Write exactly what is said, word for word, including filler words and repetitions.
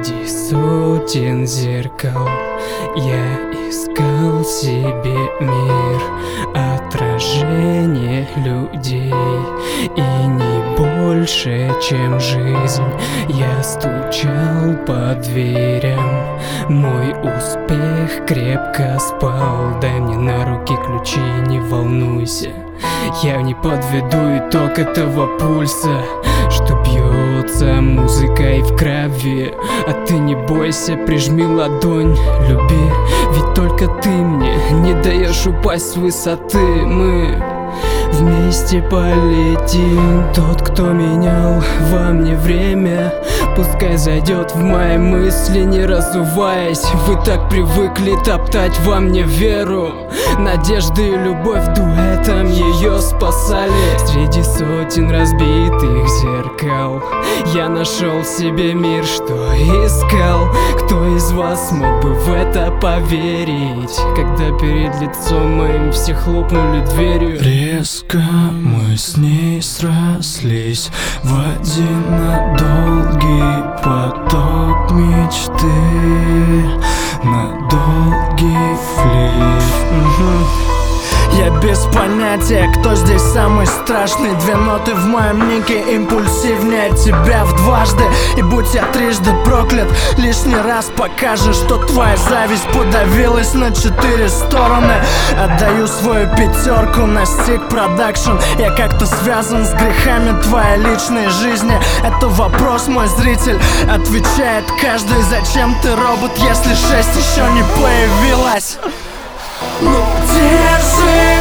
Среди сотен зеркал я искал себе мир, отражение людей, и не больше, чем жизнь. Я стучал по дверям, мой успех крепко спал. Дай мне на руки ключи, не волнуйся, я не подведу итог этого пульса, что бьется музыкой в крови. А ты не бойся, прижми ладонь, люби, ведь только ты мне не даешь упасть с высоты. Мы вместе полетим. Тот, кто менял во мне время, пускай зайдет в мои мысли, не разуваясь. Вы так привыкли топтать во мне веру, надежды и любовь дуэтом ее спасали. Среди сотен разбитых зеркал я нашел в себе мир, что искал. Кто из вас мог бы в это поверить, когда перед лицом моим все хлопнули дверью? Резко мы с ней срослись в один долгий поток мечты, на долгий флирт. Я без понятия, кто здесь самый страшный. Две ноты в моем нике импульсивнее тебя в дважды. И будь я трижды проклят, лишний раз покажешь, что твоя зависть подавилась на четыре стороны. Отдаю свою пятерку на Stick Production. Я как-то связан с грехами твоей личной жизни. Это вопрос, мой зритель, отвечает каждый. Зачем ты робот, если шесть еще не появилась? Ну держи